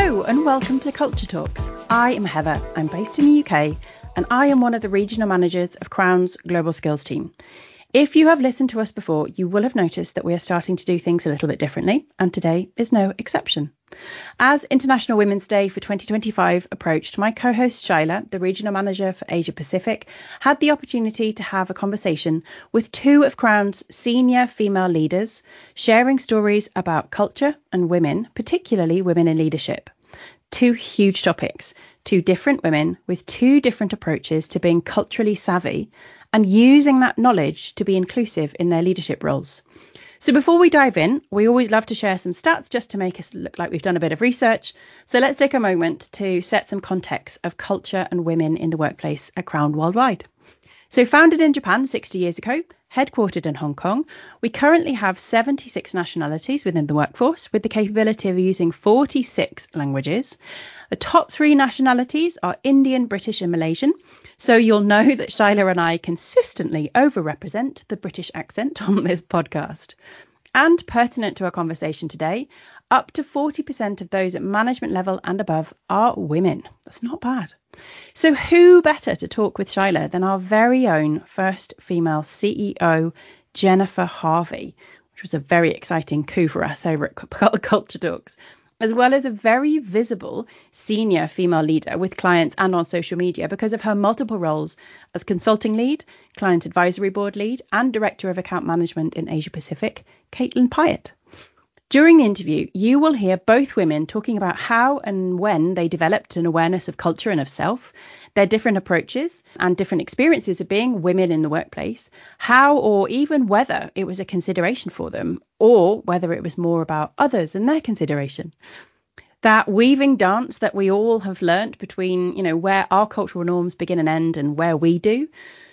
Hello and welcome to Culture Talks. I am Heather, I'm based in the UK and I am one of the regional managers of Crown's Global Skills team. If you have listened to us before, you will have noticed that we are starting to do things a little bit differently, and today is no exception. As International Women's Day for 2025 approached, my co-host Shyla, the regional manager for Asia Pacific, had the opportunity to have a conversation with two of Crown's senior female leaders, sharing stories about culture and women, particularly women in leadership. Two huge topics, two different women with two different approaches to being culturally savvy and using that knowledge to be inclusive in their leadership roles. So before we dive in, we always love to share some stats just to make us look like we've done a bit of research. So let's take a moment to set some context of culture and women in the workplace at Crown worldwide. So founded in Japan 60 years ago, headquartered in Hong Kong, we currently have 76 nationalities within the workforce with the capability of using 46 languages. The top three nationalities are Indian, British and Malaysian. So you'll know that Shyla and I consistently overrepresent the British accent on this podcast. And pertinent to our conversation today, up to 40% of those at management level and above are women. That's not bad. So who better to talk with Shyla than our very own first female CEO, Jennifer Harvey, which was a very exciting coup for us over at Culture Talks, as well as a very visible senior female leader with clients and on social media because of her multiple roles as consulting lead, client advisory board lead, and director of account management in Asia Pacific, Caitlin Pyatt. During the interview, you will hear both women talking about how and when they developed an awareness of culture and of self, their different approaches and different experiences of being women in the workplace, how or even whether it was a consideration for them or whether it was more about others and their consideration. That weaving dance that we all have learnt between, where our cultural norms begin and end and where we do.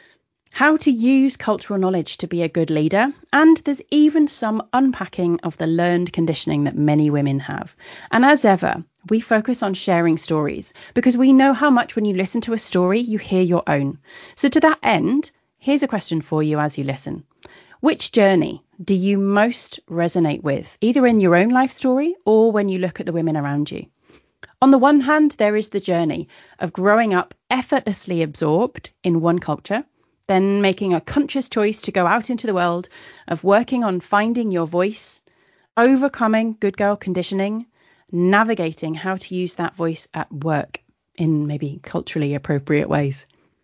How to use cultural knowledge to be a good leader, and there's even some unpacking of the learned conditioning that many women have. And as ever, we focus on sharing stories because we know how much when you listen to a story, you hear your own. So to that end, here's a question for you as you listen. Which journey do you most resonate with, either in your own life story or when you look at the women around you? On the one hand, there is the journey of growing up effortlessly absorbed in one culture, then making a conscious choice to go out into the world, of working on finding your voice, overcoming good girl conditioning, navigating how to use that voice at work in maybe culturally appropriate ways.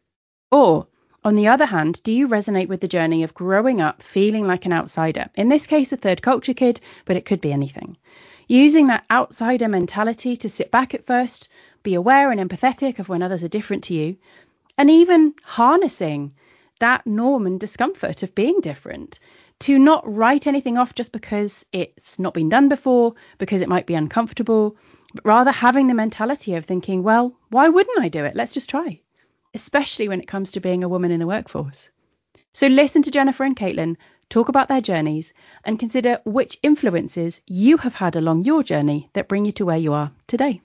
Or, on the other hand, do you resonate with the journey of growing up feeling like an outsider? In this case, a third culture kid, but it could be anything. Using that outsider mentality to sit back at first, be aware and empathetic of when others are different to you, and even harnessing that norm and discomfort of being different, to not write anything off just because it's not been done before, because it might be uncomfortable, but rather having the mentality of thinking, well, why wouldn't I do it? Let's just try, especially when it comes to being a woman in the workforce. So listen to Jennifer and Caitlin talk about their journeys and consider which influences you have had along your journey that bring you to where you are today.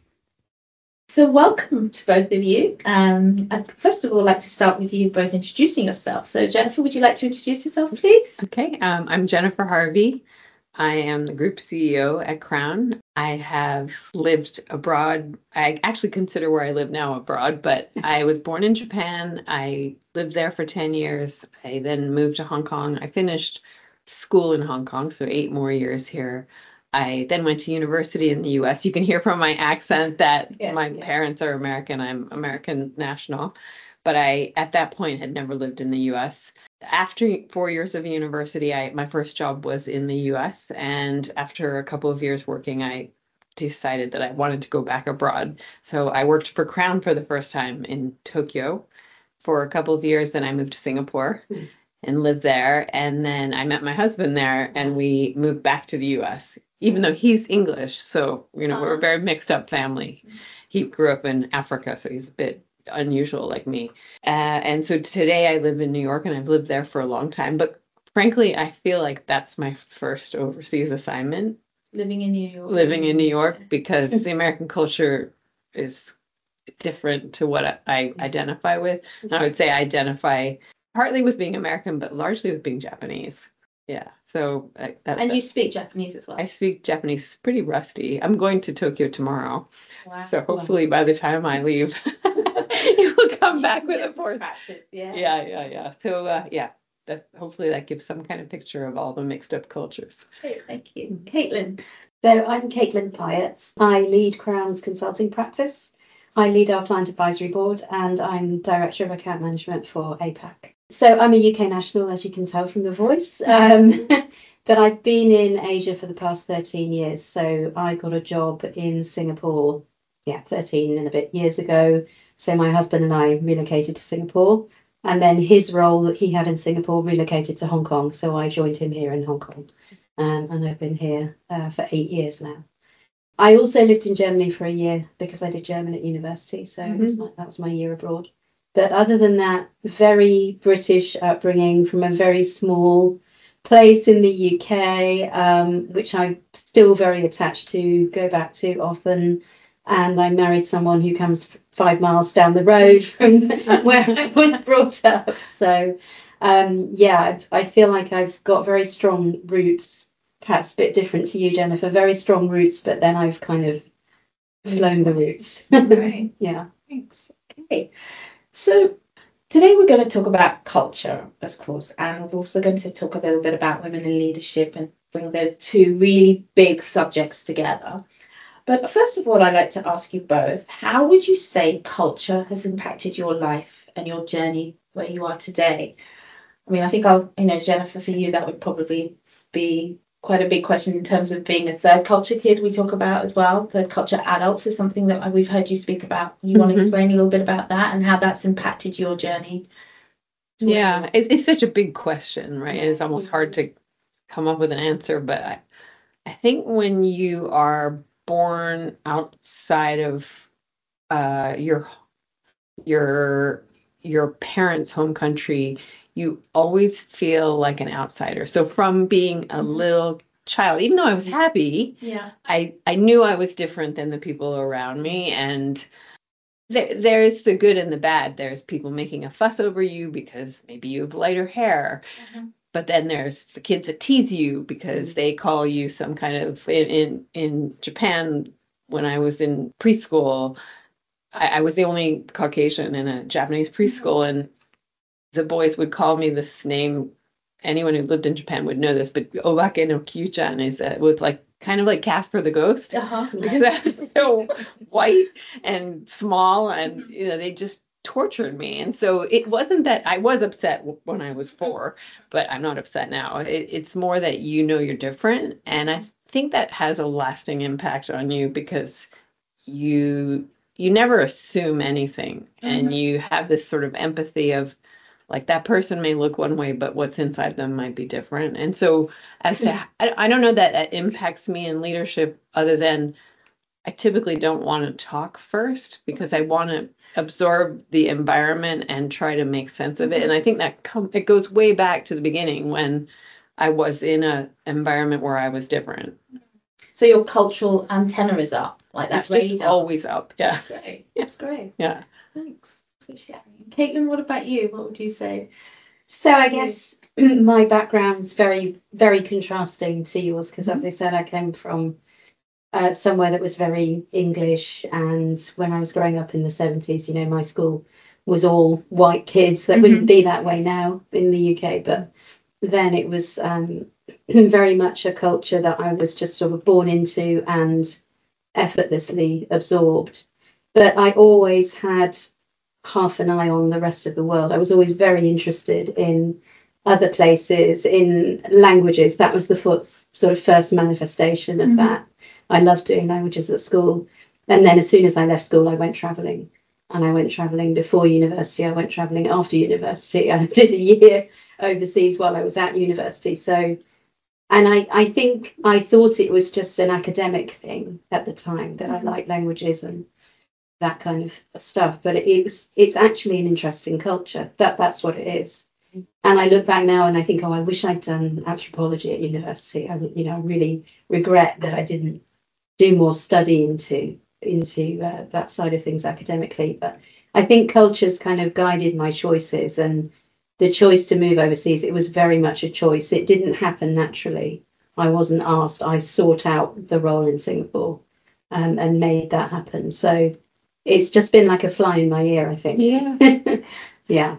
So welcome to both of you. I'd first of all like to start with you both introducing yourself. So Jennifer, would you like to introduce yourself, please? Okay, I'm Jennifer Harvey. I am the group CEO at Crown. I have lived abroad. I actually consider where I live now abroad, but I was born in Japan. I lived there for 10 years. I then moved to Hong Kong. I finished school in Hong Kong, so 8 more years here. I then went to university in the U.S. You can hear from my accent that my parents are American. I'm American national. But I, at that point, had never lived in the U.S. After 4 years of university, my first job was in the U.S. And after a couple of years working, I decided that I wanted to go back abroad. So I worked for Crown for the first time in Tokyo for a couple of years. Then I moved to Singapore and lived there. And then I met my husband there and we moved back to the U.S., even though he's English. So, we're a very mixed up family. He grew up in Africa, so he's a bit unusual like me. And so today I live in New York and I've lived there for a long time. But frankly, I feel like that's my first overseas assignment. Living in New York. Living in New York because the American culture is different to what I identify with. And I would say I identify partly with being American, but largely with being Japanese. Yeah. So And you speak Japanese as well. I speak Japanese. It's pretty rusty. I'm going to Tokyo tomorrow. Wow. So hopefully by the time I leave, it will come back with a force. Practice. Yeah. Yeah. So hopefully that gives some kind of picture of all the mixed up cultures. Great, thank you. Caitlin. So I'm Caitlin Pyatt. I lead Crown's consulting practice. I lead our client advisory board, and I'm director of account management for APAC. So I'm a UK national, as you can tell from the voice. But I've been in Asia for the past 13 years. So I got a job in Singapore, 13 and a bit years ago. So my husband and I relocated to Singapore. And then his role that he had in Singapore relocated to Hong Kong. So I joined him here in Hong Kong. And I've been here for 8 years now. I also lived in Germany for a year because I did German at university. So that was my year abroad. But other than that, very British upbringing from a very small place in the UK, which I'm still very attached to, go back to often. And I married someone who comes 5 miles down the road from where I was brought up. So, I feel like I've got very strong roots, perhaps a bit different to you, Jennifer, very strong roots, but then I've kind of flown the roots. Right. Yeah. Thanks. Okay. So today we're going to talk about culture, of course, and we're also going to talk a little bit about women in leadership and bring those two really big subjects together. But first of all, I'd like to ask you both, how would you say culture has impacted your life and your journey where you are today? I mean, I think Jennifer, for you, that would probably be quite a big question in terms of being a third culture kid we talk about as well. Third culture adults is something that we've heard you speak about. You want to explain a little bit about that and how that's impacted your journey? Yeah, it's such a big question, right? It's almost hard to come up with an answer, but I think when you are born outside of your parents' home country, you always feel like an outsider. So from being a little child, even though I was happy, I knew I was different than the people around me. And there's the good and the bad. There's people making a fuss over you because maybe you have lighter hair. But then there's the kids that tease you because they call you some kind of, in Japan, when I was in preschool, I was the only Caucasian in a Japanese preschool, and the boys would call me this name. Anyone who lived in Japan would know this, but Obake no Kyu-chan was like kind of like Casper the Ghost, because I was so white and small, and they just tortured me. And so it wasn't that I was upset when I was 4, but I'm not upset now. It's more that you're different, and I think that has a lasting impact on you because you never assume anything, and you have this sort of empathy of, like, that person may look one way, but what's inside them might be different. And so as to, I don't know that impacts me in leadership, other than I typically don't want to talk first because I want to absorb the environment and try to make sense of it. And I think that it goes way back to the beginning when I was in an environment where I was different. So your cultural antenna is up, like that's always up. Yeah. That's great. That's great. Yeah. Thanks for sharing. Caitlin, what about you? What would you say? So I guess my background's very, very contrasting to yours because, as I said, I came from somewhere that was very English, and when I was growing up in the 70s, my school was all white kids. That wouldn't be that way now in the UK, but then it was very much a culture that I was just sort of born into and effortlessly absorbed. But I always had half an eye on the rest of the world. I was always very interested in other places, in languages. That was the sort of first manifestation of that. I loved doing languages at school. And then as soon as I left school, I went traveling. And I went traveling before university. I went traveling after university. I did a year overseas while I was at university. So, and I think I thought it was just an academic thing at the time, that I liked languages and that kind of stuff. But it's actually an interesting culture. That's what it is. And I look back now and I think, I wish I'd done anthropology at university. I really regret that I didn't do more study into that side of things academically. But I think culture's kind of guided my choices, and the choice to move overseas, it was very much a choice. It didn't happen naturally. I wasn't asked. I sought out the role in Singapore, and made that happen. So it's just been like a fly in my ear, I think. Yeah. Yeah.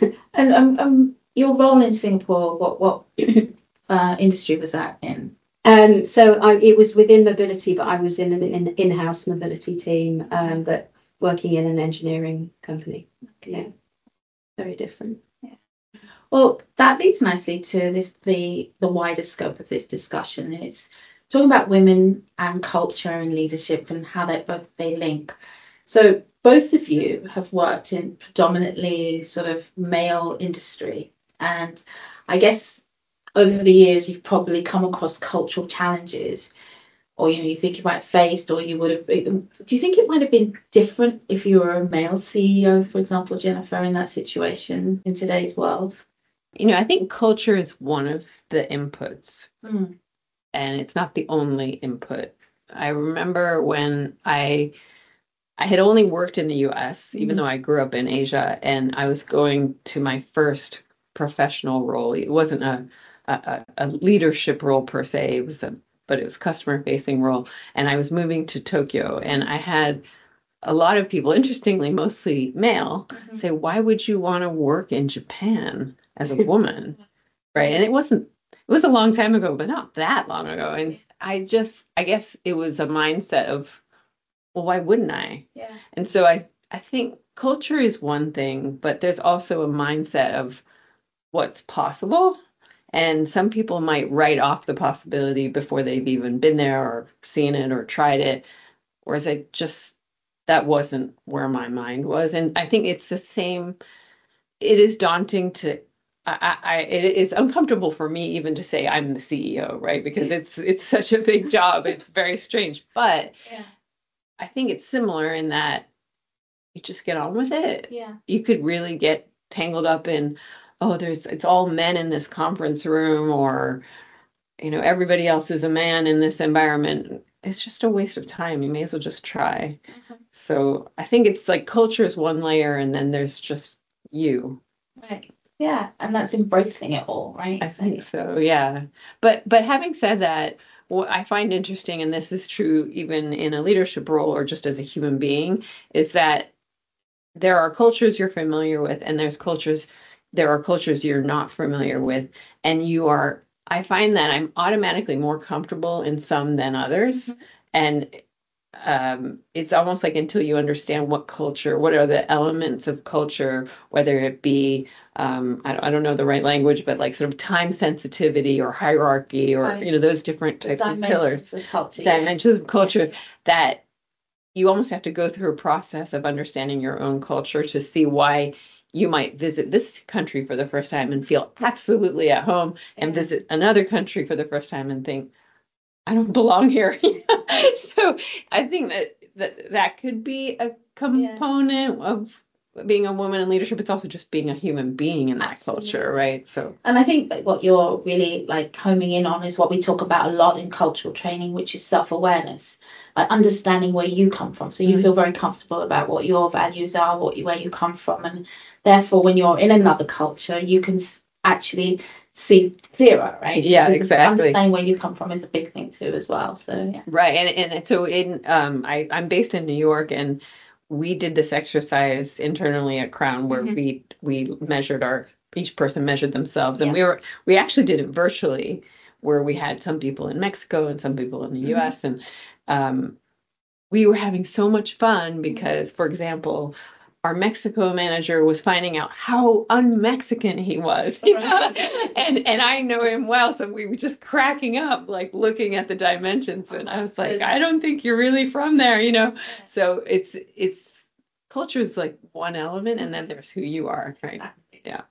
And your role in Singapore, what industry was that in? So it was within mobility, but I was in an in-house mobility team, but working in an engineering company. Yeah, very different. Well, that leads nicely to the wider scope of this discussion. It's talking about women and culture and leadership and how they link. So both of you have worked in predominantly sort of male industry, and I guess over the years you've probably come across cultural challenges, or you think you might have faced, or you would have. Do you think it might have been different if you were a male CEO, for example, Jennifer, in that situation in today's world? I think culture is one of the inputs, Mm. and it's not the only input. I remember when I had only worked in the US, even though I grew up in Asia, and I was going to my first professional role. It wasn't a leadership role per se, but it was customer facing role. And I was moving to Tokyo, and I had a lot of people, interestingly, mostly male, say, why would you want to work in Japan as a woman? Right. And it was a long time ago, but not that long ago. And I guess it was a mindset of, well, why wouldn't I? Yeah. And so I think culture is one thing, but there's also a mindset of what's possible. And some people might write off the possibility before they've even been there or seen it or tried it. Whereas that wasn't where my mind was. And I think it's the same. It is daunting it is uncomfortable for me even to say I'm the CEO, right? Because it's such a big job. It's very strange. But Yeah. I think it's similar in that you just get on with it. Yeah. You could really get tangled up in, it's all men in this conference room, or, everybody else is a man in this environment. It's just a waste of time. You may as well just try. So I think it's like culture is one layer, and then there's just you. Right. Yeah. And that's embracing it all, right? I think so, yeah. But having said that, what I find interesting, and this is true even in a leadership role or just as a human being, is that there are cultures you're familiar with, and there are cultures you're not familiar with, and I find that I'm automatically more comfortable in some than others. And it's almost like until you understand what are the elements of culture, whether it be, I don't know the right language, but like sort of time sensitivity or hierarchy or, those different types of pillars, dimensions of culture, that you almost have to go through a process of understanding your own culture to see why you might visit this country for the first time and feel absolutely at home, and visit another country for the first time and think, I don't belong here. So I think that could be a component of being a woman in leadership. It's also just being a human being in that culture, right? So, and I think that what you're really like homing in on is what we talk about a lot in cultural training, which is self-awareness, like understanding where you come from. So you feel very comfortable about what your values are, where you come from, and therefore when you're in another culture, you can actually see clearer, right? Yeah, because exactly. Understanding where you come from is a big thing too, as well. So yeah. Right, and so I'm based in New York, and we did this exercise internally at Crown where we measured each person measured themselves, and we actually did it virtually, where we had some people in Mexico and some people in the US, and we were having so much fun because, for example, our Mexico manager was finding out how un-Mexican he was. And I know him well, so we were just cracking up, like looking at the dimensions, and I was like, I don't think you're really from there, So it's culture is like one element, and then there's who you are, right? Exactly. Yeah.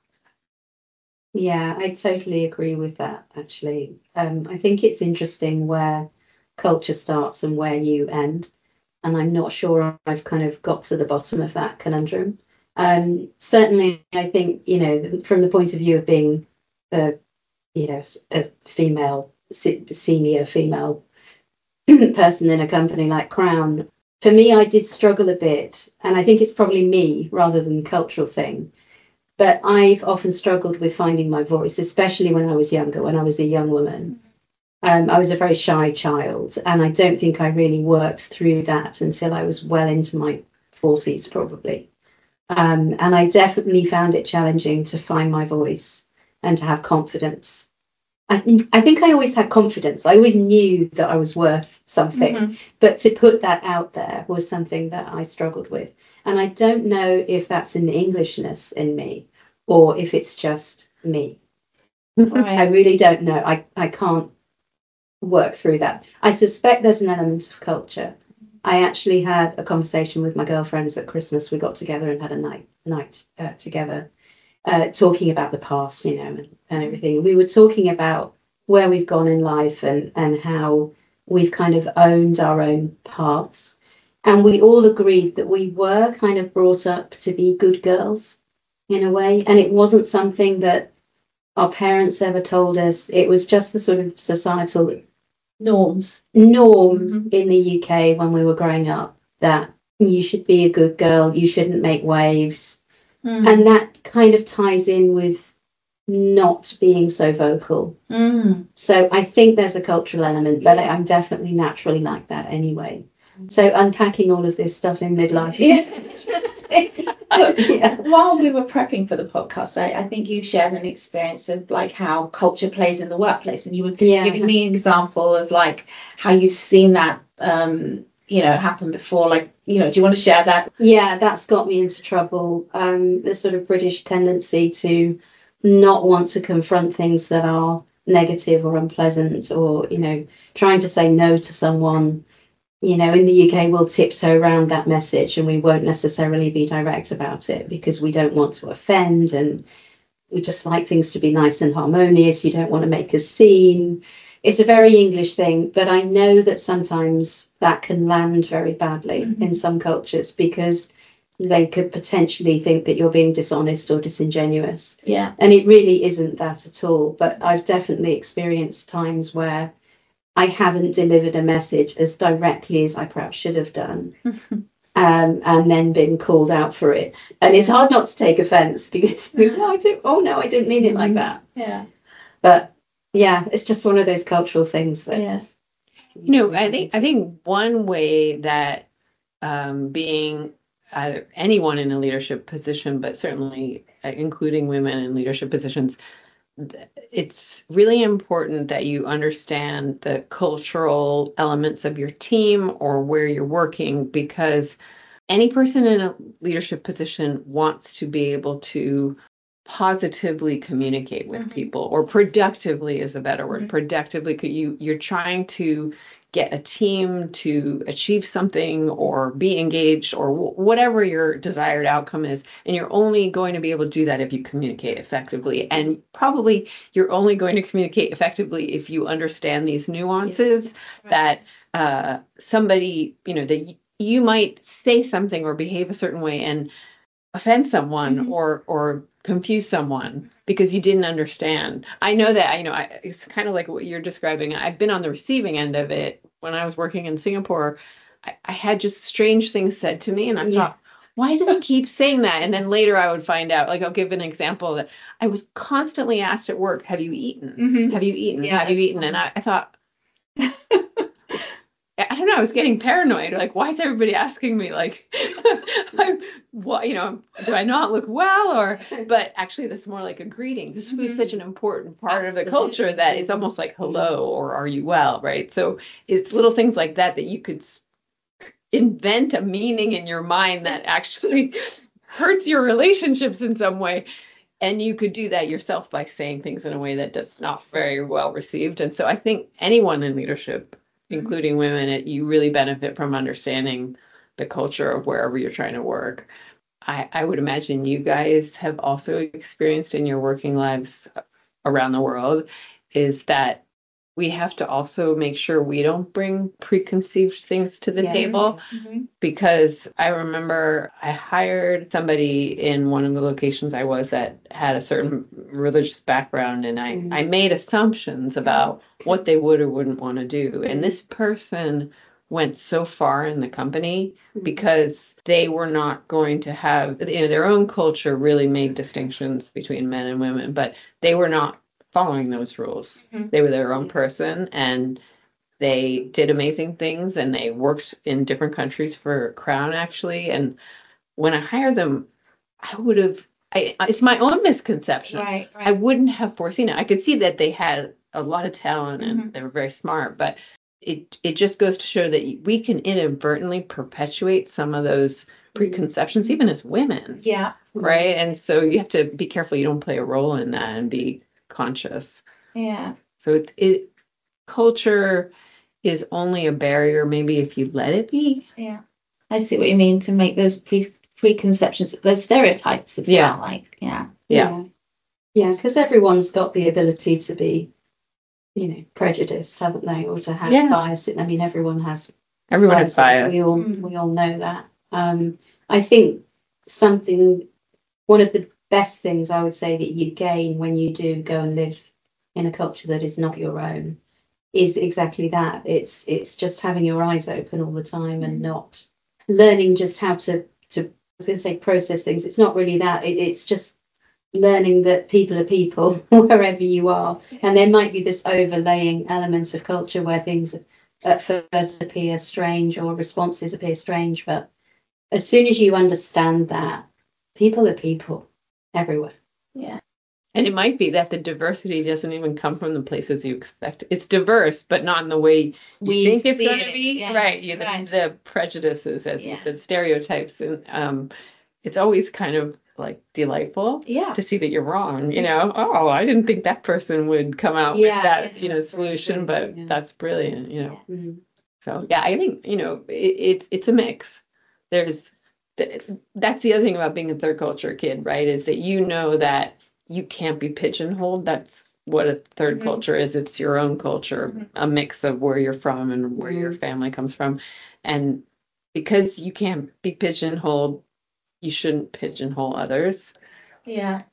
Yeah, I totally agree with that, actually. I think it's interesting where culture starts and where you end. And I'm not sure I've kind of got to the bottom of that conundrum. Certainly, I think, from the point of view of being, a female, senior female person in a company like Crown, for me, I did struggle a bit. And I think it's probably me rather than the cultural thing. But I've often struggled with finding my voice, especially when I was younger, when I was a young woman. I was a very shy child, and I don't think I really worked through that until I was well into my 40s, probably. And I definitely found it challenging to find my voice and to have confidence. I think I always had confidence. I always knew that I was worth something, but to put that out there was something that I struggled with. And I don't know if that's in the Englishness in me or if it's just me. Right. I really don't know. I can't work through that. I suspect there's an element of culture. I actually had a conversation with my girlfriends at Christmas. We got together and had a night together, talking about the past, and everything. We were talking about where we've gone in life and how we've kind of owned our own paths. And we all agreed that we were kind of brought up to be good girls in a way. And it wasn't something that our parents ever told us. It was just the sort of societal norm in the UK when we were growing up, that you should be a good girl, you shouldn't make waves. And that kind of ties in with not being so vocal. So I think there's a cultural element, but I'm definitely naturally like that anyway. So unpacking all of this stuff in midlife is interesting. While we were prepping for the podcast, I think you shared an experience of like how culture plays in the workplace, and you were giving me an example of like how you've seen that happen before. Like, do you want to share that? Yeah, that's got me into trouble. The sort of British tendency to not want to confront things that are negative or unpleasant, or trying to say no to someone. In the UK, we'll tiptoe around that message and we won't necessarily be direct about it because we don't want to offend, and we just like things to be nice and harmonious. You don't want to make a scene. It's a very English thing, but I know that sometimes that can land very badly in some cultures because they could potentially think that you're being dishonest or disingenuous. Yeah. And it really isn't that at all. But I've definitely experienced times where I haven't delivered a message as directly as I perhaps should have done, and then been called out for it. And it's hard not to take offence because I didn't mean it like that. Yeah. But yeah, it's just one of those cultural things that. Yeah. I think one way that being either anyone in a leadership position, but certainly including women in leadership positions, it's really important that you understand the cultural elements of your team or where you're working, because any person in a leadership position wants to be able to positively communicate with people, or productively is a better word. Productively, you're trying to get a team to achieve something or be engaged or whatever your desired outcome is. And you're only going to be able to do that if you communicate effectively. And probably you're only going to communicate effectively if you understand these nuances, that somebody, that you might say something or behave a certain way and offend someone or confuse someone because you didn't understand. I know that, it's kind of like what you're describing. I've been on the receiving end of it. When I was working in Singapore, I had just strange things said to me, and I thought, why do they keep saying that? And then later I would find out, like, I'll give an example that I was constantly asked at work, have you eaten? Have you eaten? Yeah, have you eaten? And I thought, I don't know, I was getting paranoid. Like, why is everybody asking me, like, what, do I not look well? But actually, that's more like a greeting. This food's such an important part of the culture that it's almost like hello or are you well, right? So it's little things like that you could invent a meaning in your mind that actually hurts your relationships in some way. And you could do that yourself by saying things in a way that does not very well received. And so I think anyone in leadership, including women, you really benefit from understanding the culture of wherever you're trying to work. I would imagine you guys have also experienced in your working lives around the world is that we have to also make sure we don't bring preconceived things to the table. Because I remember I hired somebody in one of the locations I was that had a certain religious background, and I made assumptions about what they would or wouldn't want to do. And this person went so far in the company because they were not going to have, their own culture really made distinctions between men and women, but they were not following those rules. They were their own person, and they did amazing things, and they worked in different countries for Crown, actually. And when I hired them, it's my own misconception. Right. I wouldn't have foreseen it. I could see that they had a lot of talent and they were very smart, but it just goes to show that we can inadvertently perpetuate some of those preconceptions, even as women. Yeah. Right. And so you have to be careful you don't play a role in that and be conscious. Yeah. So culture is only a barrier maybe if you let it be. Yeah. I see what you mean, to make those preconceptions, those stereotypes as well. Like, yeah. Because everyone's got the ability to be, prejudiced, haven't they, or to have bias. I mean, everyone has bias. We all know that. I think one of the best things I would say that you gain when you do go and live in a culture that is not your own is exactly that. It's just having your eyes open all the time and not learning just how to I was going to say process things. It's not really that. It's just learning that people are people wherever you are, and there might be this overlaying element of culture where things at first appear strange or responses appear strange, but as soon as you understand that people are people everywhere. Yeah. And it might be that the diversity doesn't even come from the places you expect. It's diverse, but not in the way you think it's going to be. Yeah. Right. The prejudices, as you said, stereotypes. And it's always kind of like delightful to see that you're wrong. Oh, I didn't think that person would come out with that, solution, but that's brilliant, So, I think, it's a mix. That's the other thing about being a third culture kid, right, is that that you can't be pigeonholed. That's what a third culture is. It's your own culture, a mix of where you're from and where your family comes from. And because you can't be pigeonholed, you shouldn't pigeonhole others. Yeah.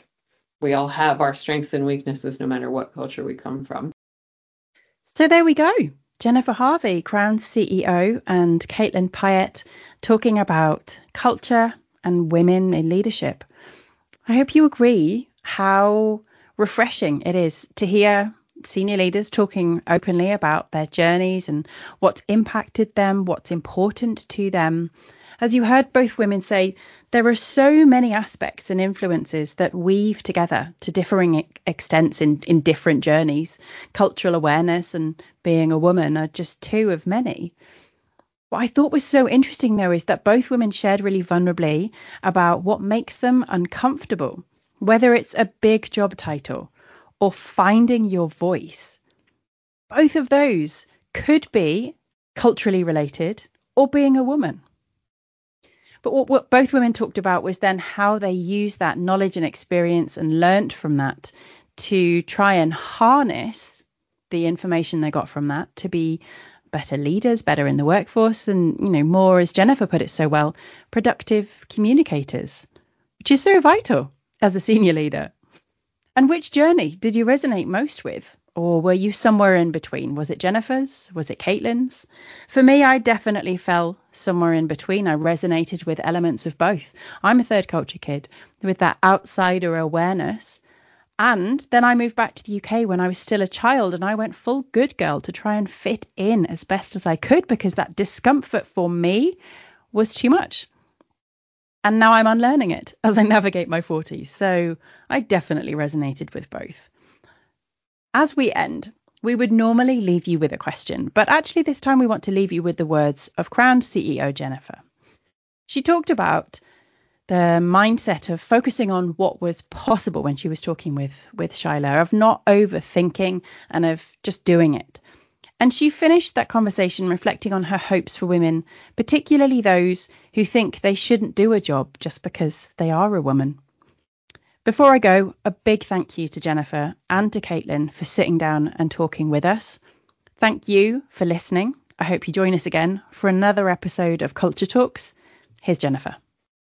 We all have our strengths and weaknesses no matter what culture we come from. So there we go. Jennifer Harvey, Crown's CEO, and Caitlin Pyatt talking about culture and women in leadership. I hope you agree how refreshing it is to hear senior leaders talking openly about their journeys and what's impacted them, what's important to them. As you heard both women say, there are so many aspects and influences that weave together to differing extents in different journeys. Cultural awareness and being a woman are just two of many. What I thought was so interesting, though, is that both women shared really vulnerably about what makes them uncomfortable, whether it's a big job title or finding your voice. Both of those could be culturally related or being a woman. But what both women talked about was then how they used that knowledge and experience and learnt from that to try and harness the information they got from that to be better leaders, better in the workforce, and, more, as Jennifer put it so well, productive communicators, which is so vital as a senior leader. And which journey did you resonate most with? Or were you somewhere in between? Was it Jennifer's? Was it Caitlin's? For me, I definitely fell somewhere in between. I resonated with elements of both. I'm a third culture kid with that outsider awareness. And then I moved back to the UK when I was still a child, and I went full good girl to try and fit in as best as I could because that discomfort for me was too much. And now I'm unlearning it as I navigate my 40s. So I definitely resonated with both. As we end, we would normally leave you with a question, but actually this time we want to leave you with the words of Crown CEO Jennifer. She talked about the mindset of focusing on what was possible when she was talking with Shyla, of not overthinking and of just doing it. And she finished that conversation reflecting on her hopes for women, particularly those who think they shouldn't do a job just because they are a woman. Before I go, a big thank you to Jennifer and to Caitlin for sitting down and talking with us. Thank you for listening. I hope you join us again for another episode of Culture Talks. Here's Jennifer.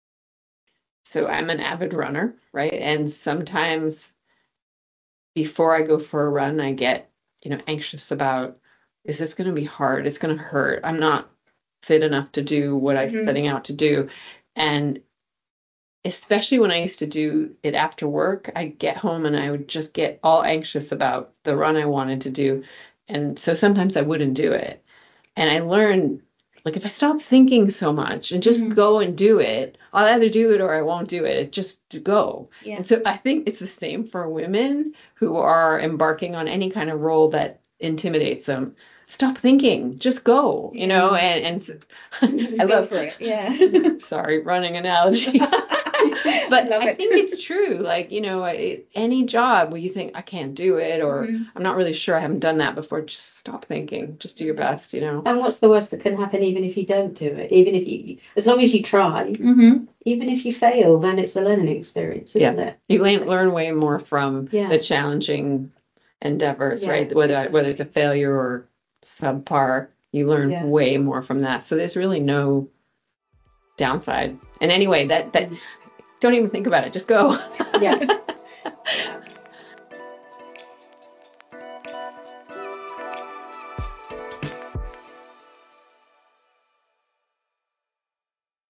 So I'm an avid runner, right? And sometimes before I go for a run, I get, anxious about, is this going to be hard? It's going to hurt. I'm not fit enough to do what I'm setting out to do. And especially when I used to do it after work, I'd get home and I would just get all anxious about the run I wanted to do. And so sometimes I wouldn't do it. And I learned, like, if I stop thinking so much and just go and do it, I'll either do it or I won't do it. Just go. Yeah. And so I think it's the same for women who are embarking on any kind of role that intimidates them. Stop thinking, just go, you know, and just I go love for it. Yeah. Sorry, running analogy. But I think it's true. Like, you know, any job where you think I can't do it, or I'm not really sure, I haven't done that before, just stop thinking, just do your best, you know. And what's the worst that can happen even if you don't do it? Even if you, as long as you try, even if you fail, then it's a learning experience, isn't it? You learn way more from the challenging endeavors, right? Whether it's a failure or subpar, you learn way more from that. So there's really no downside. And anyway, that don't even think about it, just go.